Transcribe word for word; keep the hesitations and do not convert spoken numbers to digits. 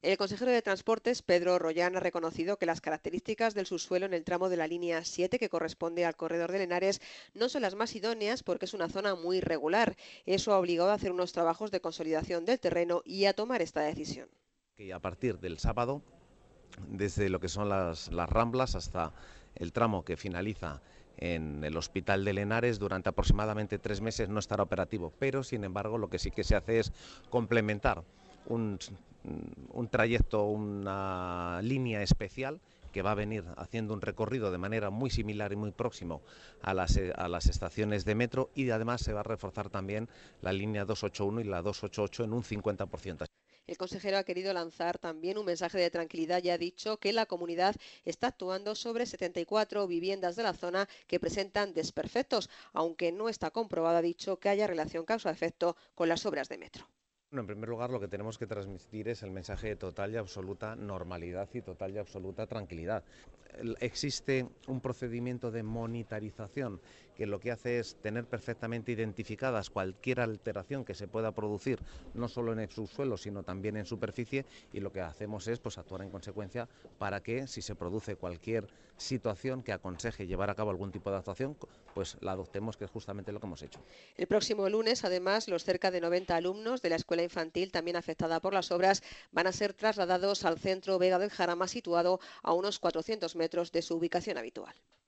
El consejero de Transportes, Pedro Rollán, ha reconocido que las características del subsuelo en el tramo de la línea siete, que corresponde al corredor de Henares, no son las más idóneas porque es una zona muy irregular. Eso ha obligado a hacer unos trabajos de consolidación del terreno y a tomar esta decisión. Que a partir del sábado, desde lo que son las, las Ramblas hasta el tramo que finaliza en el Hospital de Henares, durante aproximadamente tres meses no estará operativo, pero sin embargo lo que sí que se hace es complementar un, un trayecto, una línea especial que va a venir haciendo un recorrido de manera muy similar y muy próximo a las, a las estaciones de metro, y además se va a reforzar también la línea doscientos ochenta y uno y la doscientos ochenta y ocho en un cincuenta por ciento. El consejero ha querido lanzar también un mensaje de tranquilidad y ha dicho que la comunidad está actuando sobre setenta y cuatro viviendas de la zona que presentan desperfectos, aunque no está comprobado, ha dicho, que haya relación causa-efecto con las obras de metro. Bueno, en primer lugar, lo que tenemos que transmitir es el mensaje de total y absoluta normalidad y total y absoluta tranquilidad. Existe un procedimiento de monitorización que lo que hace es tener perfectamente identificadas cualquier alteración que se pueda producir, no solo en el subsuelo, sino también en superficie, y lo que hacemos es pues, actuar en consecuencia para que, si se produce cualquier situación que aconseje llevar a cabo algún tipo de actuación, pues la adoptemos, que es justamente lo que hemos hecho. El próximo lunes, además, los cerca de noventa alumnos de la escuela infantil, también afectada por las obras, van a ser trasladados al centro Vega del Jarama, situado a unos cuatrocientos metros de su ubicación habitual.